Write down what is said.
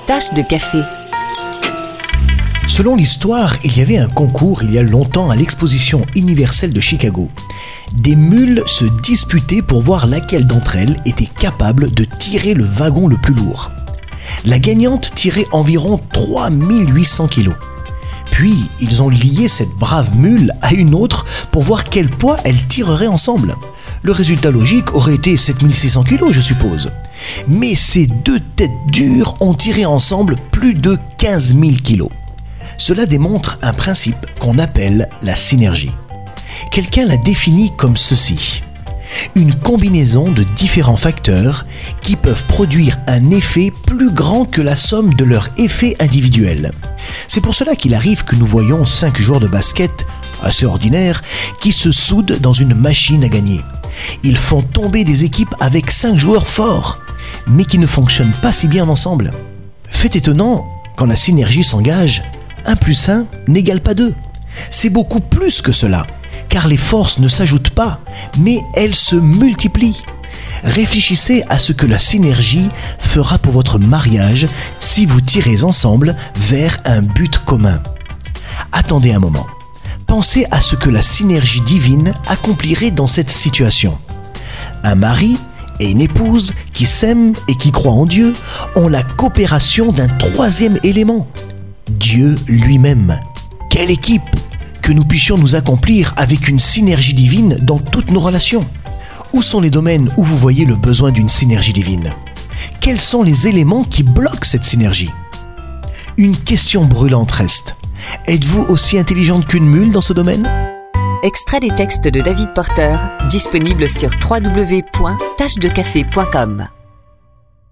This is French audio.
Tache de café. Selon l'histoire, il y avait un concours il y a longtemps à l'exposition universelle de Chicago. Des mules se disputaient pour voir laquelle d'entre elles était capable de tirer le wagon le plus lourd. La gagnante tirait environ 3800 kilos. Puis, ils ont lié cette brave mule à une autre pour voir quel poids elles tireraient ensemble. Le résultat logique aurait été 7600 kilos, je suppose. Mais ces deux têtes dures ont tiré ensemble plus de 15 000 kilos. Cela démontre un principe qu'on appelle la synergie. Quelqu'un l'a défini comme ceci: une combinaison de différents facteurs qui peuvent produire un effet plus grand que la somme de leurs effets individuels. C'est pour cela qu'il arrive que nous voyons 5 joueurs de basket, assez ordinaires, qui se soudent dans une machine à gagner. Ils font tomber des équipes avec 5 joueurs forts, mais qui ne fonctionnent pas si bien ensemble. Fait étonnant, quand la synergie s'engage, 1 plus 1 n'égale pas 2. C'est beaucoup plus que cela, car les forces ne s'ajoutent pas, mais elles se multiplient. Réfléchissez à ce que la synergie fera pour votre mariage si vous tirez ensemble vers un but commun. Attendez un moment. Pensez à ce que la synergie divine accomplirait dans cette situation. Un mari et une épouse qui s'aiment et qui croient en Dieu ont la coopération d'un 3e élément, Dieu lui-même. Quelle équipe! Que nous puissions nous accomplir avec une synergie divine dans toutes nos relations. Où sont les domaines où vous voyez le besoin d'une synergie divine? Quels sont les éléments qui bloquent cette synergie? Une question brûlante reste. Êtes-vous aussi intelligente qu'une mule dans ce domaine? Extrait des textes de David Porter, disponible sur www.tachedecafé.com.